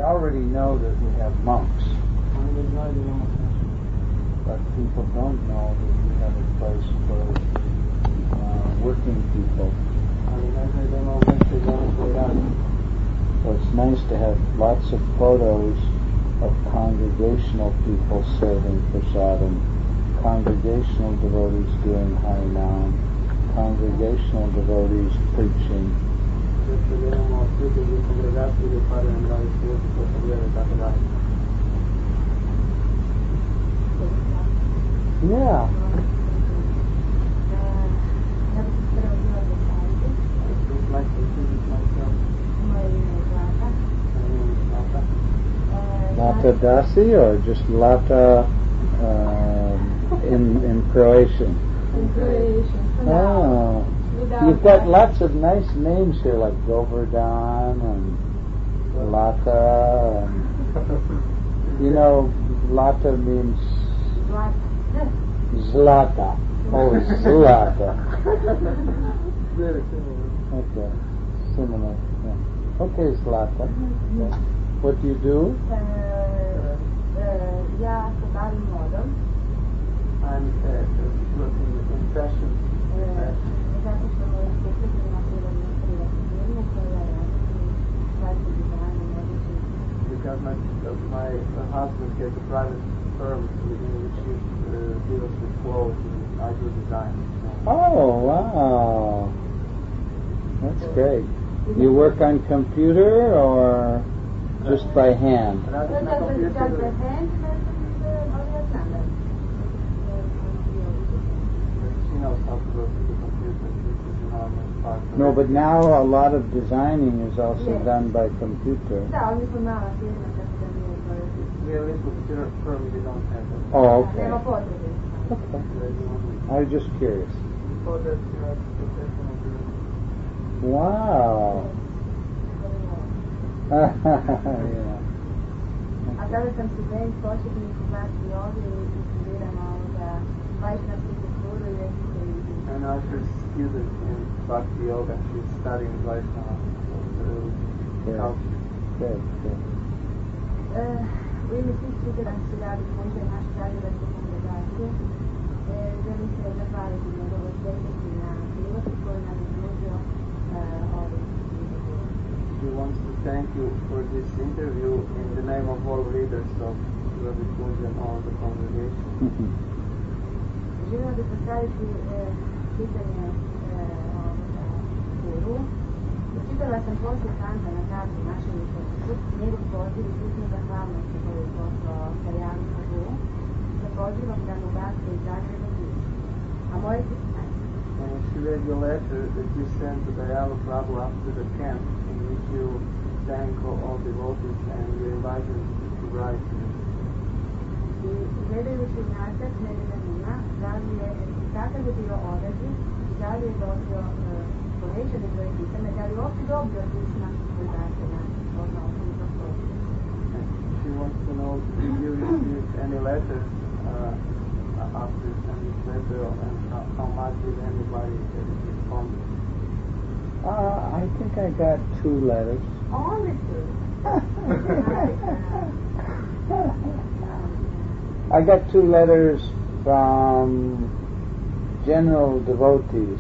already know that we have monks, but people don't know that we have a place for working people. So it's nice to have lots of photos of congregational people serving prasadam, congregational devotees doing Harinam, congregational devotees preaching. Yeah. Lata Dasi or just Lata in Croatian? In Croatian. Oh. You've got lots of nice names here like Govardhan and Lata. And, you know, Lata means Zlata. Oh, Zlata. Very similar. Okay. Similar. Yeah. Okay, Zlata. Okay. What do you do? Ja se bavim modom. I'm working in fashion. Zato što moj supruga ima privatnu firmu koja radi fashion design and everything. Because my husband has a private firm in which he deals with clothes and I do design. Oh, wow. That's great. You work on computer or just by hand? Radim na kompjuteru. She knows how to work with the computer, which is an enormous part of No, it. but now a lot of designing is also done by computer. Da, ali smo mala firma, tako da nije to. We have a little computer firm, we don't have that. Oh, okay. Nema potrebe. Okay. I was just curious. Before that, you know, professional doing. Wow. Yeah. A sada sam student početnik u glasi ovdje i studiram vajšna psihoturu i And now she's a student in Bhakti Yoga. She's studying Vaishnava culture. Good, good. U ime svih studenta Srijadi Kunđa i naše zagrebačke kongregacije želim se zahvaliti njegovoj svetosti na prilogu koju nam je pružio ovim intervjuom. She wants to thank you for this interview in the name of all leaders of Ravi Kunja and all the congregation. Želim bih postaviti pitanje guru. Čitala sam poslije Kanta na kartu našem ličnosti, njegov poziv i pitanje zahvalnosti koju je poslao Sarjanu Prabhu, sa pozivom da mu gasta iz Zagreba piše. A moje pitanje? And she read your letter that you sent to Dayala Prabhu after the camp, in which you thank all devotees and you invite them to write to you. I gledajući nazad, mene zanima da li je kakav je bio odaziv i da li je dobio povećane broj pitanja, da li je uopće dobio pisma od Darsena, odnosno za protiv. She wants to know if you received any letters after you sent this letter and how much did anybody respond? I think I got 2 letters. Only 2. I got 2 letters from general devotees.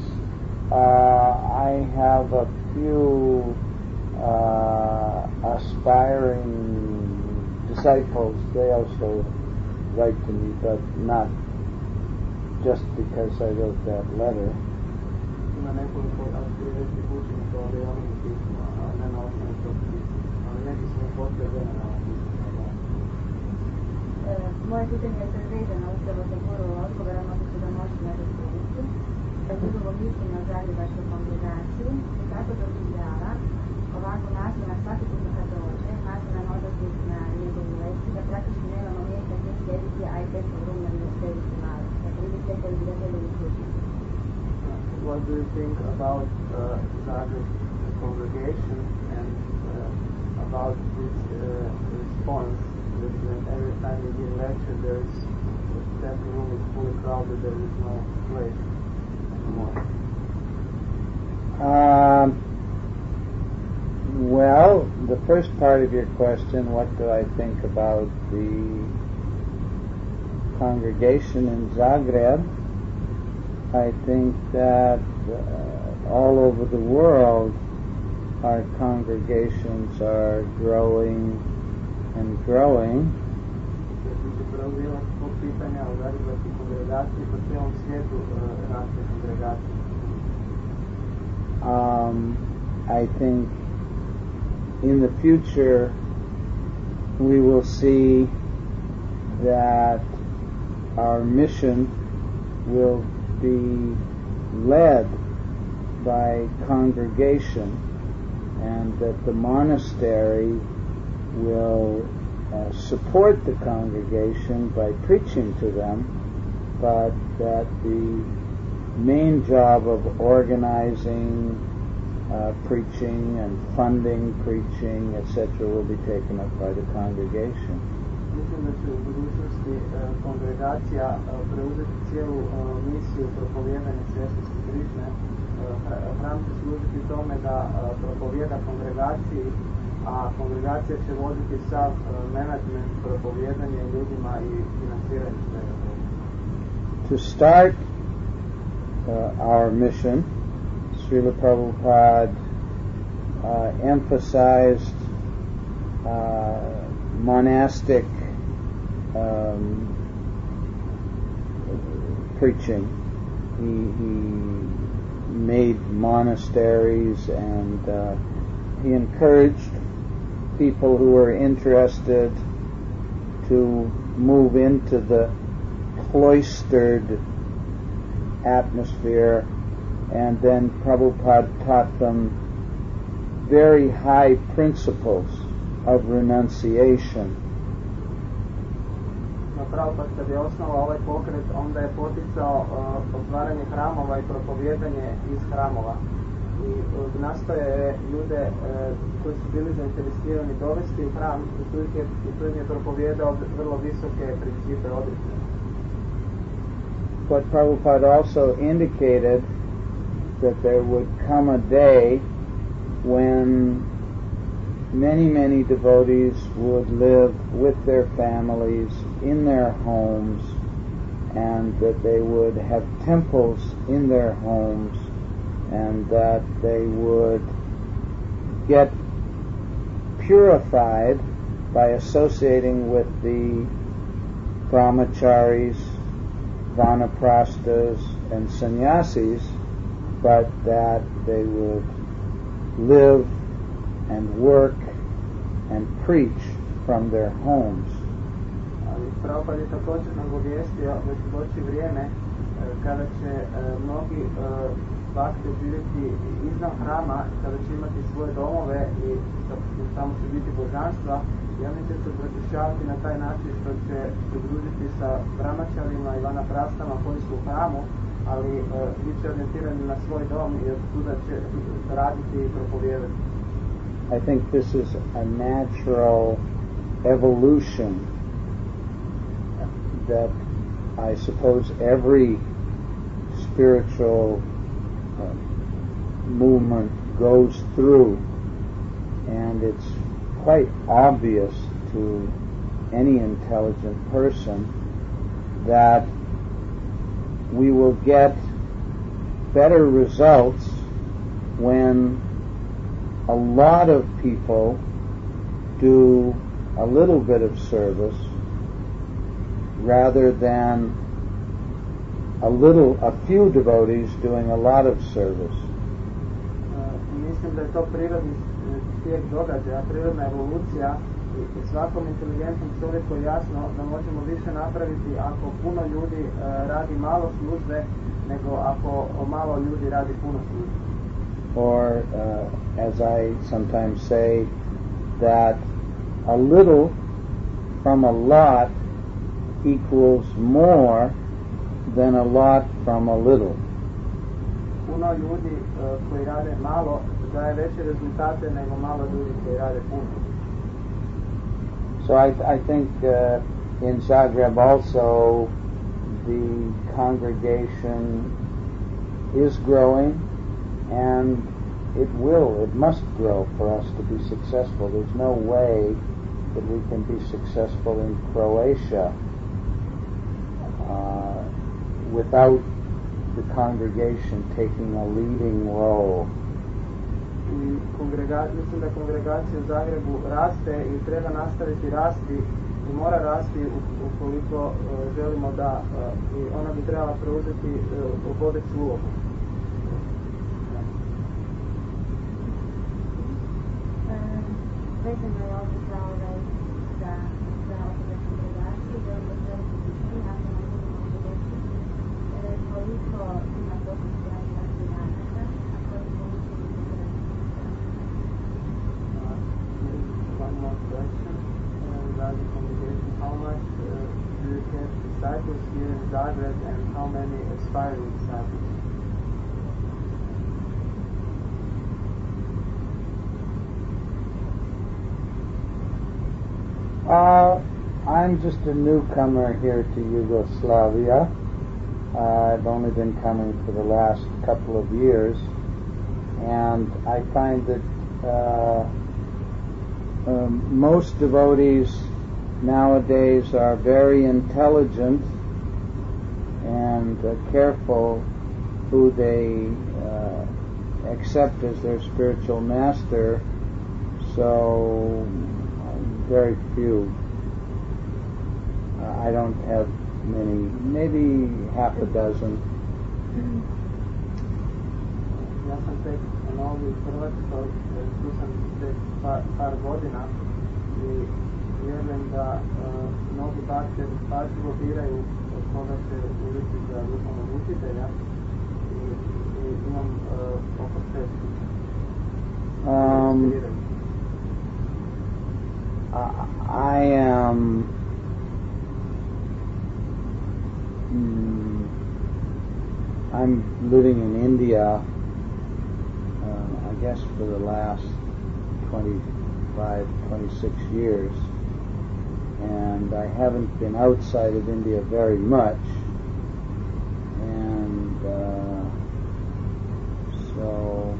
I have a few aspiring disciples. They also write to me, but not just because I wrote that letter. Ima nekoliko aspiracijskih učenika, ali ja ne pisma, a ne na osnovu tog pisma. Ali neki su mi poslije na pisma. Moje pitanje je sad vezano upravo za gurov odgovor, možda se da možete na rečenicu. Za gurovo mišljenje o zagrebačkoj kongregaciji i kako doživljava ovako nasilna svaki put kad dođe, nasilan odaziv na njegovu lekciju, da praktički nemamo mjesta gdje sjediti, a i teško vrumno gdje sjediti malo. Dakle, vi ste koji bi željeli slušati. What do you think about Zagreb congregation and about this response that when every time you give lecture there is that room is fully crowded, there is no place anymore? Well, the first part of your question, what do I think about the congregation in Zagreb? I think that all over the world our congregations are growing and growing. I think in the future we will see that our mission will be led by congregation, and that the monastery will support the congregation by preaching to them, but that the main job of organizing preaching and funding preaching, etc., will be taken up by the congregation. Mislim da će u budućnosti kongregacija preuzeti cijelu misiju propovijedanja svjetlosti Krišne. Hram će služiti tome da propovijeda kongregaciji, a kongregacija će voditi sav menadžment propovijedanja ljudima i financiranje svega toga. To start our mission, Srila Prabhupada emphasized monastic preaching. He made monasteries, and he encouraged people who were interested to move into the cloistered atmosphere, and then Prabhupada taught them very high principles of renunciation. Prabhupada kad je osnovao ovaj pokret, onda je poticao otvaranje hramova i propovijedanje iz hramova. I nastoje je ljude koji su bili zainteresirani dovesti u hram i tu im je propovijedao vrlo visoke principe odricanja. But Prabhupada also indicated that there would come a day when many devotees would live with their families in their homes, and that they would have temples in their homes, and that they would get purified by associating with the brahmacharis, vanaprasthas, and sannyasis, but that they would live and work and preach from their homes. Prabhupada je također nagovijestio da će doći vrijeme kada će mnogi bakti živjeti izvan hrama, kada će imati svoje domove i tamo će biti božanstva, i oni će se pročišćavati na taj način što će se družiti sa brahmačarima i vanaprastama koji su u hramu, ali bit će orijentirani na svoj dom i od tuda će raditi i propovijedati. I think this is a natural evolution that I suppose every spiritual movement goes through, and it's quite obvious to any intelligent person that we will get better results when a lot of people do a little bit of service rather than a few devotees doing a lot of service. Mislim da je to prirodni tijek događaja, prirodna evolucija, i svakom inteligentnom čovjeku je jasno da možemo više napraviti ako puno ljudi radi malo službe nego ako malo ljudi radi puno službe. Or as I sometimes say, that a little from a lot equals more than a lot from a little. Puno ljudi koji rade malo daje veće rezultate nego malo ljudi koji rade puno. So I think in Zagreb also the congregation is growing, and it must grow for us to be successful. There's no way that we can be successful in Croatia without the congregation taking a leading role. Mislim da kongregacija u Zagrebu raste i treba nastaviti rasti i mora rasti ukoliko želimo da i ona bi trebala preuzeti vodeću ulogu. Vezano je ovdje za osobe kongregacije, želimo želiti svi nacionalni ljudi koliko ima potencijalnih aktivanata, a koliko učenika One more question regarding congregation. How much do you have disciples here in Zagreb and how many aspiring disciples? I'm just a newcomer here to Yugoslavia. I've only been coming for the last couple of years, and I find that most devotees nowadays are very intelligent and careful who they accept as their spiritual master, so very few. I don't have many, maybe half a dozen. Ja sam tek novi u Hrvatskoj, tu sam tek par godina i vjerujem da mnogi bakter pažljivo biraju od koga će uzeti za duhovnog učitelja i imam oko 6. I'm living in India, I guess for the last 25, 26 years, and I haven't been outside of India very much, and so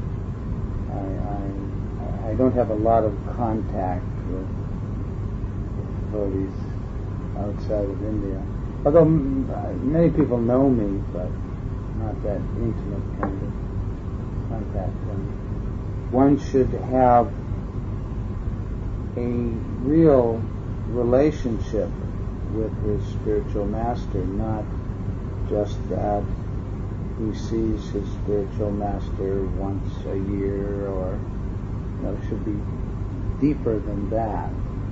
I don't have a lot of contact with devotees outside of India. Although many people know me, but not that intimate kind of contact. And one should have a real relationship with his spiritual master, not just that he sees his spiritual master once a year, or it should be deeper than that.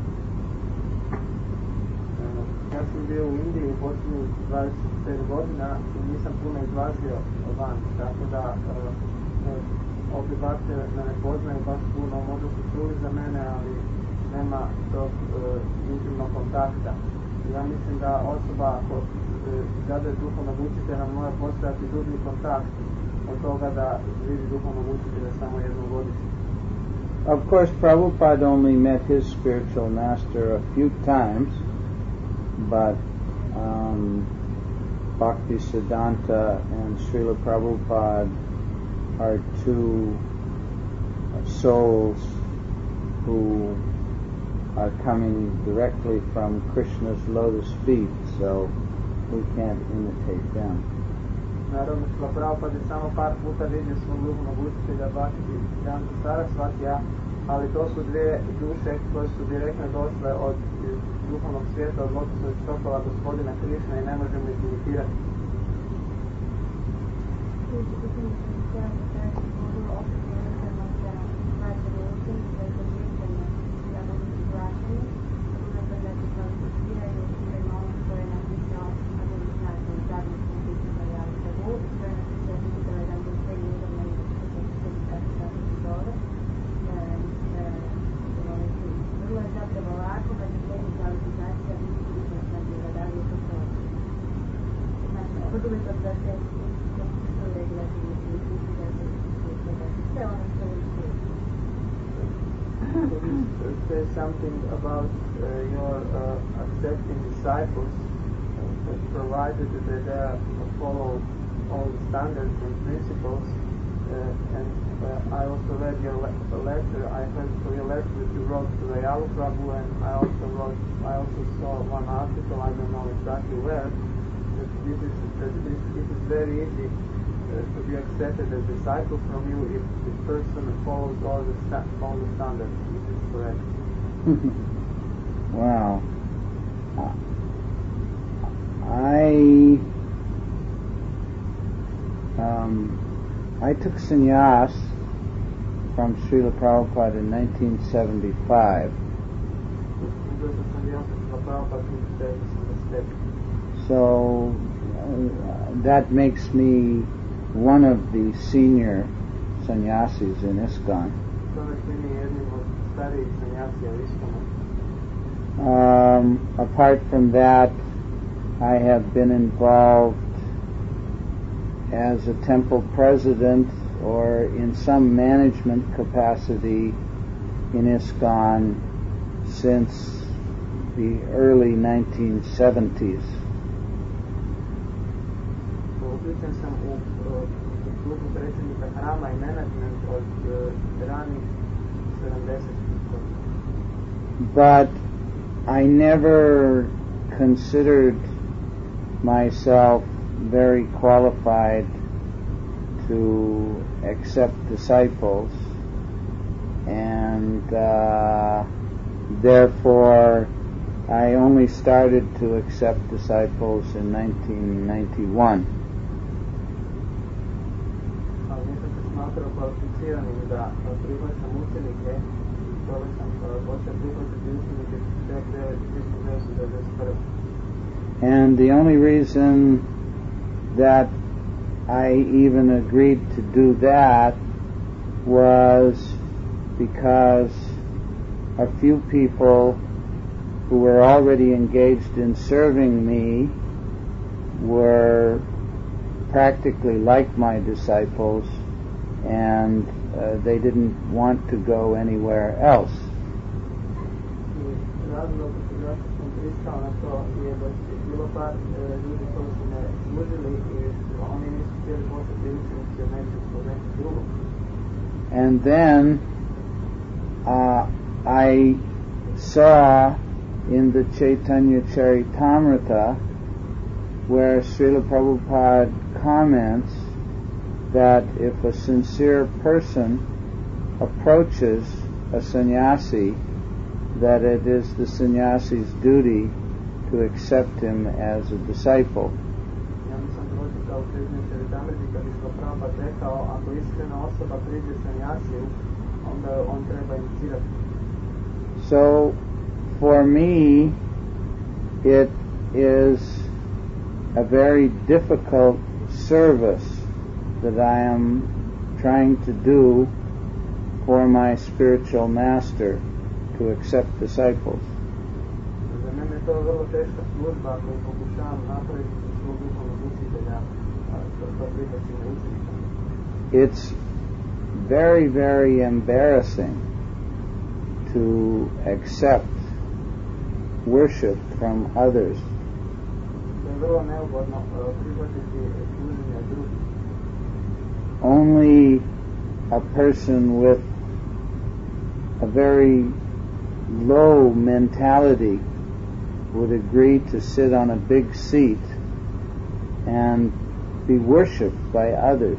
Ja sam bio u Indiji u posljednjih 25 godina i nisam puno izlazio van, tako da ovdje bakter me ne poznaju baš puno, možda su čuli za mene, ali nema tog intimnog kontakta. Ja mislim da osoba ako zadaju duhovnog učitelja mora postojati dublji kontakt od toga da vidi duhovnog učitelja samo jednom godišnje. Of course, Prabhupada only met his spiritual master a few times, but Bhaktisiddhanta and Srila Prabhupada are two souls who are coming directly from Krishna's lotus feet, so we can't imitate them. Naravno, Srila Prabhupada je samo par puta vidio svog duhovnog učitelja Bhaktisiddhanta Sarasvatija, ali to su dvije duše koje su direktno došle od duhovnog svijeta, od lotusovih stopala gospodina Krišna i ne možemo ih imitirati. Say something about your accepting disciples, provided that they follow all the standards and principles, and I also read your letter. I heard for your letter that you wrote to Dayalu Prabhu, and I also saw one article. I don't know exactly where. That it is very easy to be accepted as disciple from you if the person follows all the standards. This is correct. Wow. I took sannyas from Srila Prabhupada in 1975. So that makes me one of the senior sannyasis in ISKCON. Apart from that, I have been involved as a temple president or in some management capacity in ISKCON since the early 1970s. But I never considered myself very qualified to accept disciples, and therefore I only started to accept disciples in 1991. And the only reason that I even agreed to do that was because a few people who were already engaged in serving me were practically like my disciples, and they didn't want to go anywhere else. And then I saw in the Chaitanya Charitamrita where Srila Prabhupada comments that if a sincere person approaches a sannyasi, that it is the sannyasi's duty to accept him as a disciple. So, for me, it is a very difficult service that I am trying to do for my spiritual master, to accept disciples. It's very, very embarrassing to accept worship from others. Only a person with a very low mentality would agree to sit on a big seat and be worshipped by others.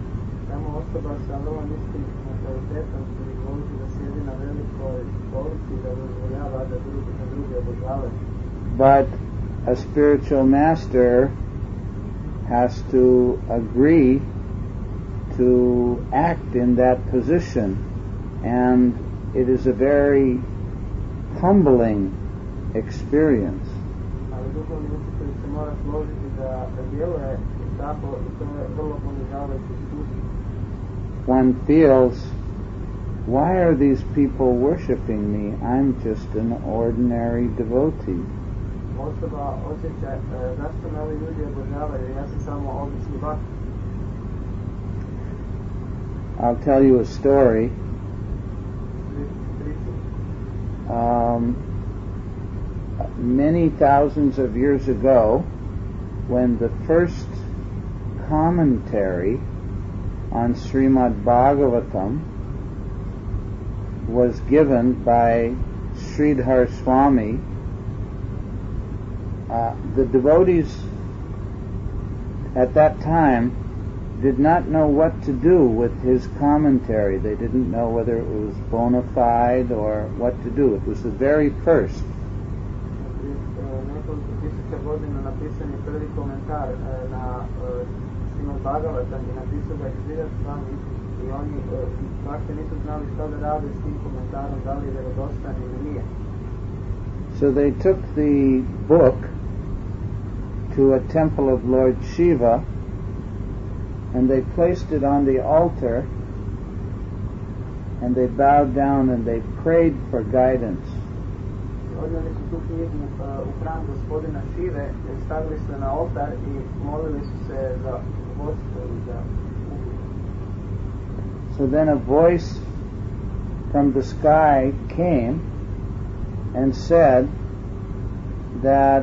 But a spiritual master has to agree to act in that position, and it is a very humbling experience. One feels, why are these people worshipping me? I'm just an ordinary devotee. I'll tell you a story. Many thousands of years ago, when the first commentary on Srimad Bhagavatam was given by Sridhar Swami. The devotees at that time did not know what to do with his commentary. They didn't know whether it was bona fide or what to do. It was the very first. Godina napisan je prvi komentar na Srimad Bhagavatam i napisao ga je Sridhar Swami i oni praktično nisu znali šta da rade s tim komentarom, da li je vjerodostojan ili nije. So they took the book to a temple of Lord Shiva and they placed it on the altar and they bowed down and they prayed for guidance. Odnijeli su tu knjigu u hram gospodina Šive, stavili su na oltar i molili su se za vodstvo i za uput. So then a voice from the sky came and said that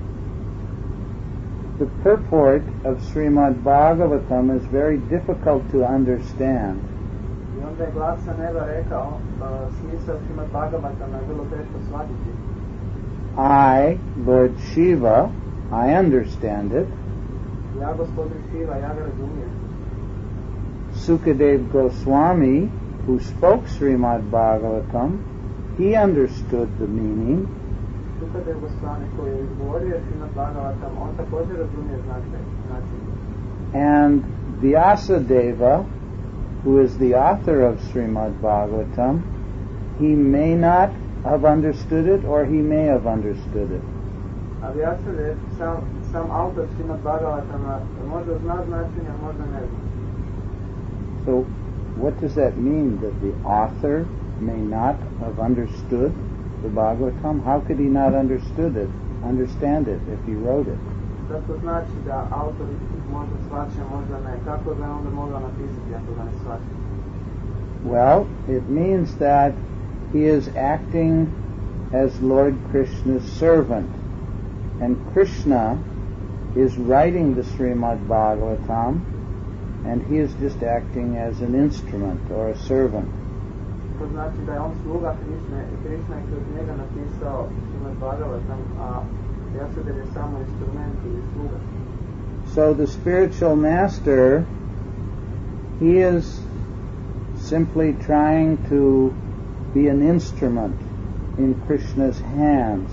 the purport of Srimad Bhagavatam is very difficult to understand. I onda je glas sa neba rekao, smisao Srimad Bhagavatama je vrlo teško shvatiti. I, Lord Shiva, I understand it. Ja, gospodin Shiva, ja ga razumijem. Sukadev Goswami, who spoke Srimad Bhagavatam, he understood the meaning. Sukadev Goswami, koji je izgovorio Srimad Bhagavatam, on također razumije značaj. And Vyasadeva, who is the author of Srimad Bhagavatam, he may not have understood it or he may have understood it. A Vyasadev, sam autor Srimad Bhagavatama, možda zna značenje, a možda ne zna. So what does that mean, that the author may not have understood the Bhagavatam? How could he not understand it if he wrote it? Šta to znači da autor možda shvaća, možda ne? Kako ga onda mogao napisati ako ga ne shvaća? Well, it means that he is acting as Lord Krishna's servant. And Krishna is writing the Srimad Bhagavatam, and he is just acting as an instrument or a servant. To znači da je on sluga Krishne i Krishna je kroz njega napisao Srimad Bhagavatam, a Vyasadev je samo instrument ili sluga. So the spiritual master, he is simply trying to be an instrument in Krishna's hands.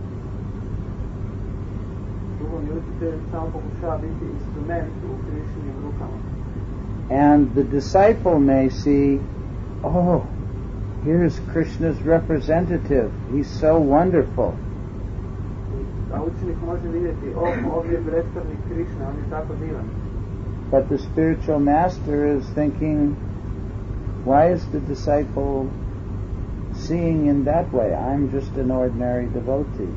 And the disciple may see, oh, here's Krishna's representative. He's so wonderful. But the spiritual master is thinking, why is the disciple seeing in that way? I'm just an ordinary devotee.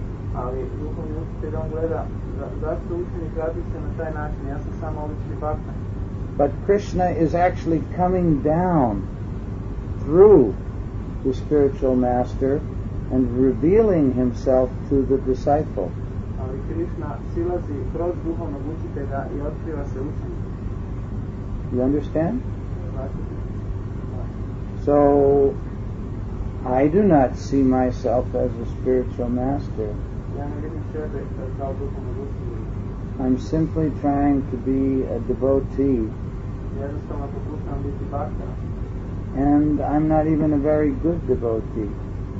But Krishna is actually coming down through the spiritual master and revealing himself to the disciple. You understand? So I do not see myself as a spiritual master. I'm simply trying to be a devotee. And I'm not even a very good devotee.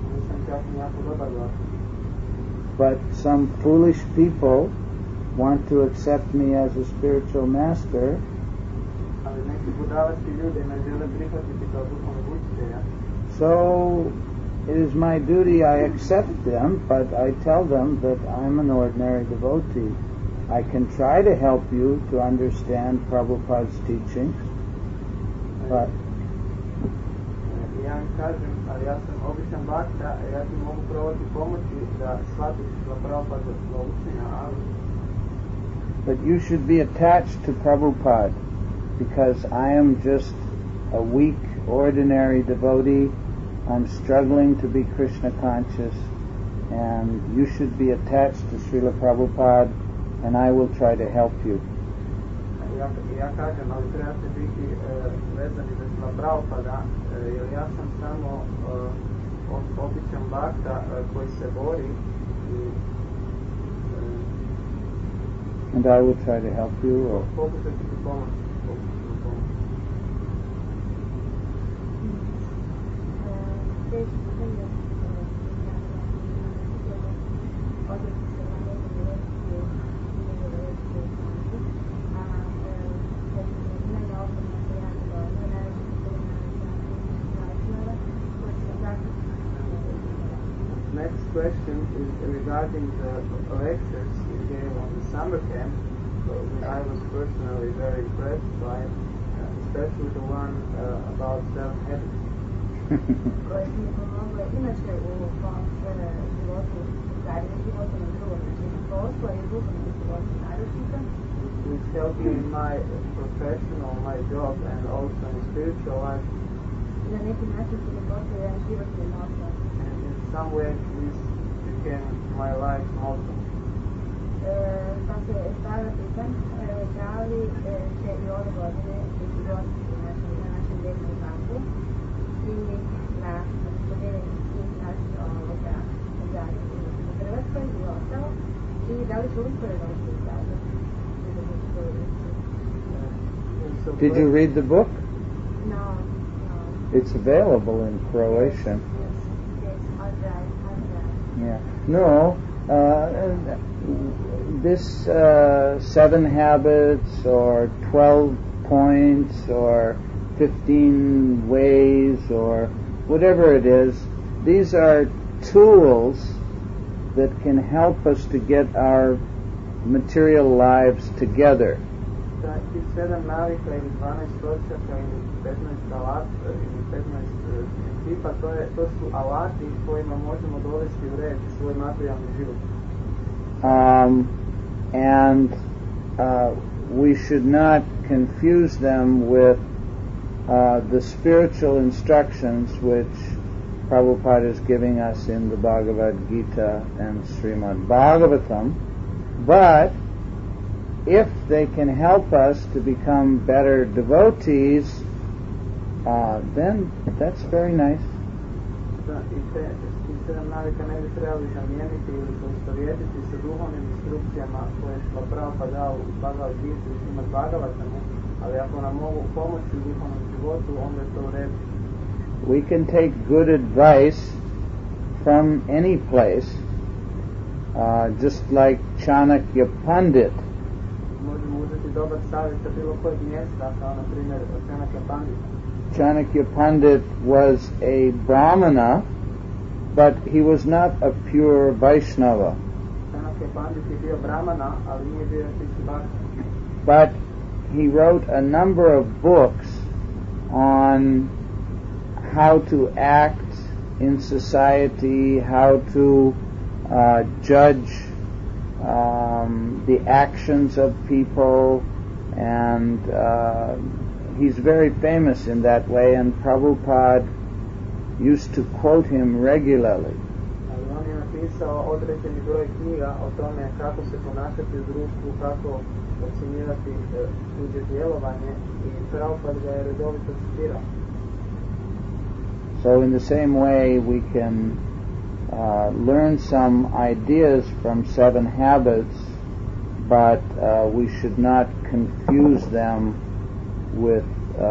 But some foolish people want to accept me as a spiritual master. So it is my duty, I accept them, but I tell them that I'm an ordinary devotee. I can try to help you to understand Prabhupada's teachings, but you should be attached to Prabhupada, because I am just a weak, ordinary devotee. I'm struggling to be Krishna conscious, and you should be attached to Srila Prabhupada, and I will try to help you. ja kažem, ali trebate biti vezani za Srila Prabhupada, jer ja sam samo običan bakta koji se bori i and I will try to help you. Or pokušat ću ti pomoći. Next question is regarding the lectures you gave on the summer camp. So I was personally very impressed by it, especially the one about self-habits. Koje si mi pomogle inače u svom životu, u zajednom životu na drugom, znači na poslu i duhovnom životu naročito. Which helped me in my professional, my job, and also in spiritual life. Na neki način su mi postali jedan životni moto. And in some way this became my life's motto. Pa se stavila pitan, da li će i ove godine biti gosti na našem ljetnom kampu i na podijeljenju svih naših zajednici u Hrvatskoj i ostalo, i da li će uskoro doći u Zagreb. Did you read the book? No. It's available in Croatian. Yes, I'll try. Yeah. No, this 7 habits or 12 points or 15 ways or whatever it is, these are tools that can help us to get our material lives together. Tih 7 navika ili 12 točaka ili 15 alata ili 15 principa, to su alati kojima možemo dovesti u red svoj materijalni život. And we should not confuse them with the spiritual instructions which Prabhupada is giving us in the Bhagavad Gita and Srimad Bhagavatam, but if they can help us to become better devotees, then that's very nice. I te 7 navika ne bi trebali zamijeniti ili poistovjetiti sa duhovnim instrukcijama koje je Srila Prabhupada dao u Bhagavad Gita i Srimad Bhagavatamu, ali ako nam mogu pomoći u duhovnom životu, onda je to u redu. We can take good advice from any place, just like Chanakya Pandit. Možemo uzeti dobar savjet sa bilo kojeg mjesta, kao na primjer Chanakya Pandit. Chanakya Pandit was a Brahmana, but he was not a pure Vaishnava. Chanakya Pandit je bio Brahmana, ali nije bio čisti bhakt. But he wrote a number of books on how to act in society, how to judge the actions of people, and he's very famous in that way, and Prabhupada used to quote him regularly. Ali on je napisao određeni broj knjiga o tome kako se ponašati u društvu, kako ocjenjivati tuđe djelovanje, i Prabhupada ga je redovito citirao. So in the same way we can learn some ideas from 7 habits, but we should not confuse them with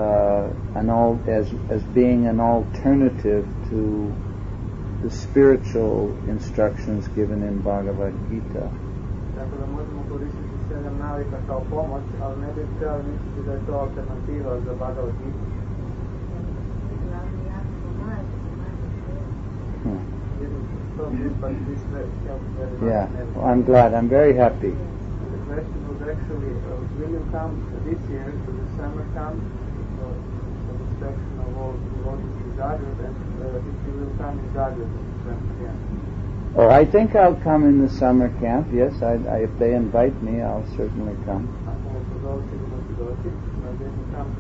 as being an alternative to the spiritual instructions given in Bhagavad Gita. Tako da možemo koristiti 7 navika kao pomoć, ali ne bi trebali misliti da je to alternativa za Bhagavad Gita. Yeah, well, I'm glad. I'm very happy. The question was actually, will you come this year to the summer camp for the destruction of all devotees to Zagreb, and if you will come in Zagreb to the summer camp? Oh, I think I'll come in the summer camp. Yes, if they invite me, I'll certainly come. Ako me pozovete, imate doći na ljetni kamp.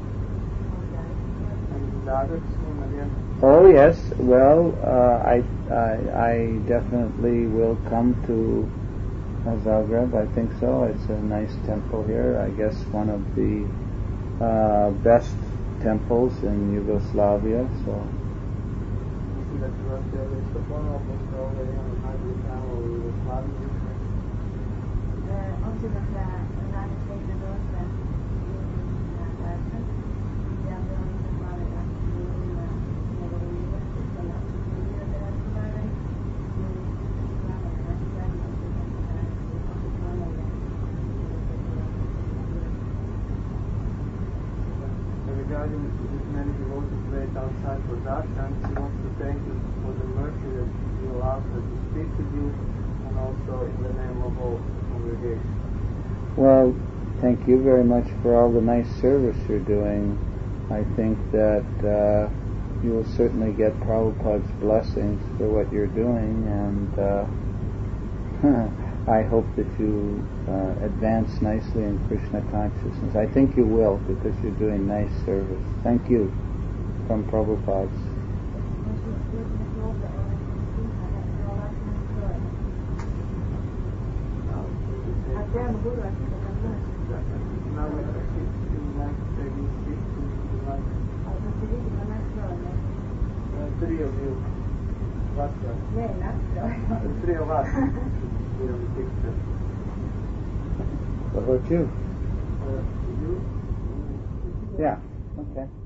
And in Zagreb soon again. Oh yes, well, I definitely will come to Zagreb, I think so. It's a nice temple here. I guess one of the best temples in Yugoslavia. So. Regarding this many devotees wait outside for darshan, we want to thank you for the mercy that you allowed us to speak with you, and also in the name of all the congregation. Well, thank you very much for all the nice service you're doing. I think that you will certainly get Prabhupada's blessings for what you're doing, and I hope that you advance nicely in Krishna consciousness. I think you will, because you're doing nice service. Thank you from Prabhupada. Three of you. Three of us. What about you? You? Yeah, okay.